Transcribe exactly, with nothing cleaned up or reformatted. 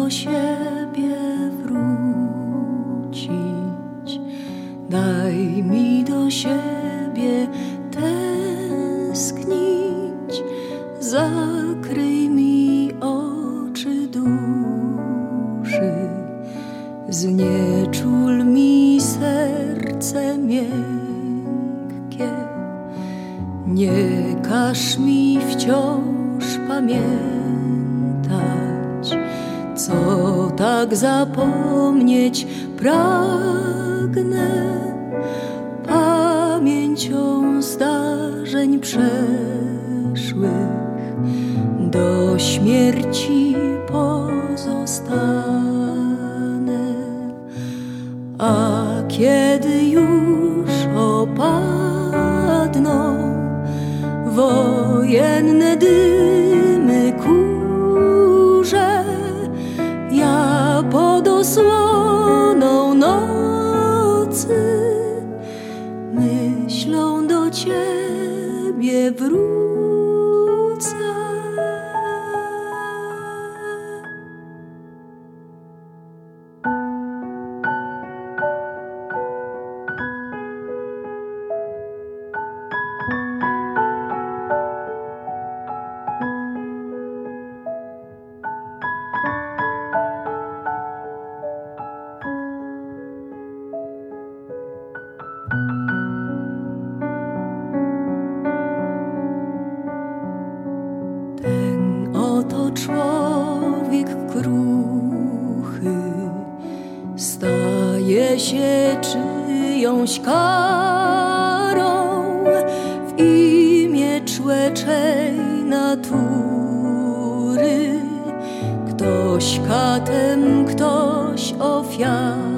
do siebie wrócić, daj mi do siebie tęsknić, zakryj mi oczy duszy, znieczul mi serce miękkie, nie każ mi wciąż pamiętać, co tak zapomnieć pragnę, pamięcią zdarzeń przeszłych do śmierci pozostanę. A kiedy już opadną wojenne dymy kurze, ja pod osłoną nocy myślą do ciebie wrócę. Oto człowiek kruchy staje się czyjąś karą w imię człeczej natury. Ktoś katem, ktoś ofiarą.